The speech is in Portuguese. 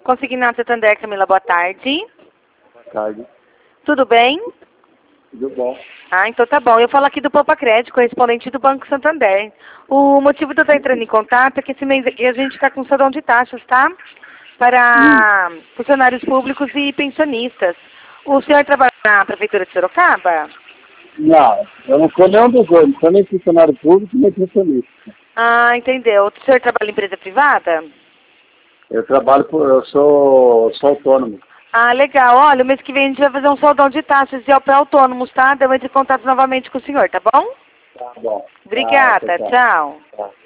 Consignado Santander, Camila, boa tarde. Boa tarde. Tudo bem? Tudo bom. Ah, então tá bom. Eu falo aqui do Poupa Crédito, correspondente do Banco Santander. O motivo de eu estar entrando em contato é que esse mês aqui a gente está com salão de taxas, tá? Para funcionários públicos e pensionistas. O senhor trabalha na Prefeitura de Sorocaba? Não, eu não sou nenhum dos dois, não sou nem funcionário público, nem pensionista. Ah, entendeu. O senhor trabalha em empresa privada? Eu sou autônomo. Ah, legal. Olha, o mês que vem a gente vai fazer um soldão de taxas e para autônomos, tá? Eu entro em contato novamente com o senhor, tá bom? Tá bom. Obrigada, Tá. tchau. Tá.